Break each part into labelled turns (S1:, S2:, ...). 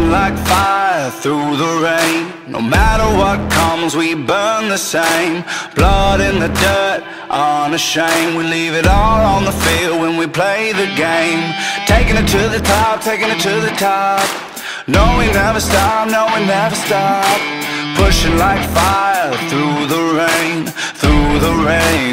S1: Pushing like fire through the rain. No matter what comes, we burn the same. Blood in the dirt, unashamed. We leave it all on the field when we play the game. Taking it to the top, taking it to the top. No, we never stop, no, we never stop. Pushing like fire through the rain, through the rain.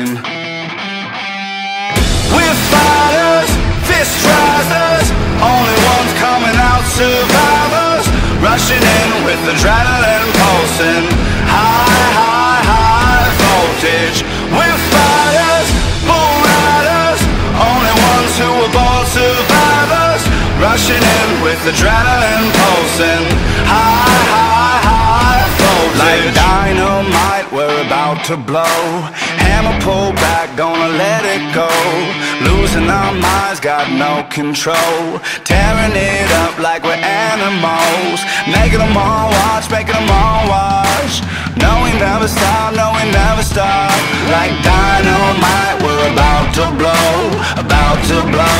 S1: We're fighters, fist risers, only ones coming out survivors. Rushing in with adrenaline pulsing, high, high, high voltage. We're fighters, bull riders, only ones who were born survivors. Rushing in with adrenaline pulsing, high, high, high voltage. Like dynamite, we're about to blow. Hammer pull back, gonna let it go. Losing our minds, got no control. Tearing it up like we're animals. Making them all watch, making them all watch. No, we never stop, no, we never stop. Like dynamite, we're about to blow, about to blow.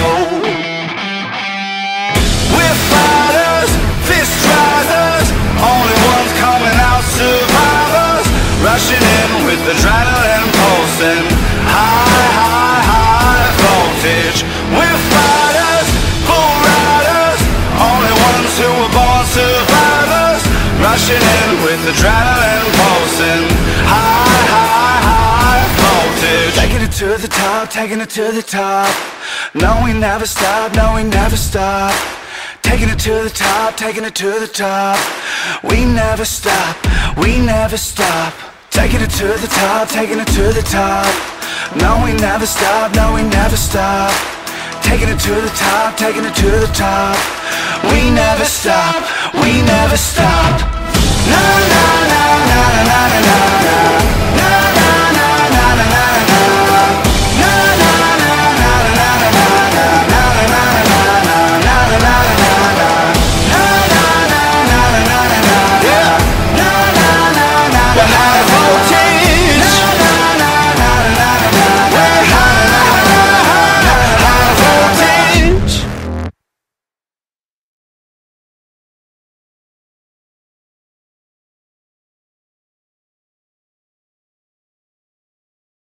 S1: We're fighters, fist risers, only ones coming out survivors. Rushing in with adrenaline pulsing, high, high, high voltage. We're fighters, bull riders, only ones who were born survivors. Rushing in with adrenaline pulsing, high, high, high voltage. Taking it to the top, taking it to the top. No, we never stop, no, we never stop. Taking it to the top, taking it to the top. We never stop, we never stop. Taking it to the top, taking it to the top. No, we never stop, no, we never stop. Taking it to the top, taking it to the top. We never stop, we never stop. Na na na na na na na na.